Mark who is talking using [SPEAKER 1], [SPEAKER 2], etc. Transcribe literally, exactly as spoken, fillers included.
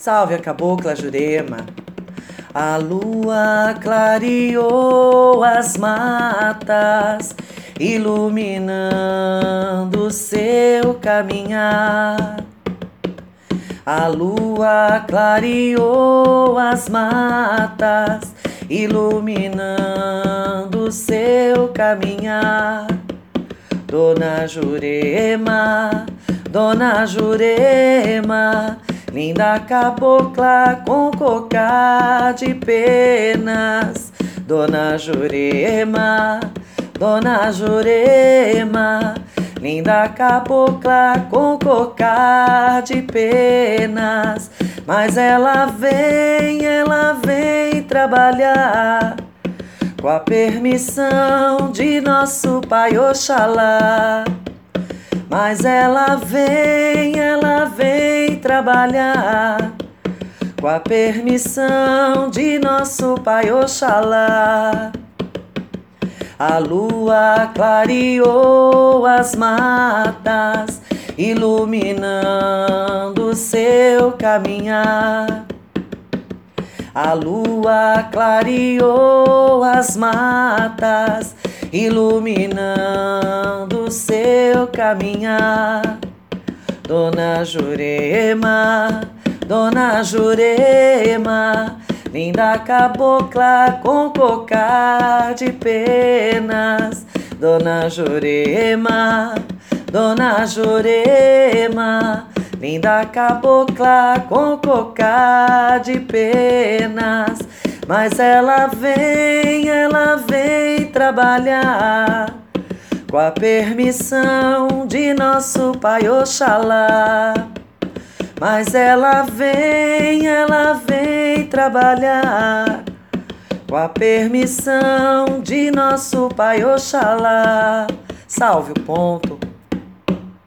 [SPEAKER 1] Salve a cabocla Jurema. A lua clareou as matas, iluminando seu caminhar. A lua clareou as matas, iluminando seu caminhar. Dona Jurema, Dona Jurema, linda cabocla com cocar de penas. Dona Jurema, Dona Jurema, linda cabocla com cocar de penas. Mas ela vem, ela vem trabalhar com a permissão de nosso Pai Oxalá. Mas ela vem, ela vem trabalhar com a permissão de nosso Pai Oxalá. A lua clareou as matas, iluminando seu caminhar. A lua clareou as matas, iluminando seu caminhar. Dona Jurema, Dona Jurema, linda cabocla com cocar de penas. Dona Jurema, Dona Jurema, linda cabocla com cocar de penas. Mas ela vem, ela vem trabalhar com a permissão de nosso Pai Oxalá. Mas ela vem, ela vem trabalhar com a permissão de nosso Pai Oxalá. Salve o ponto.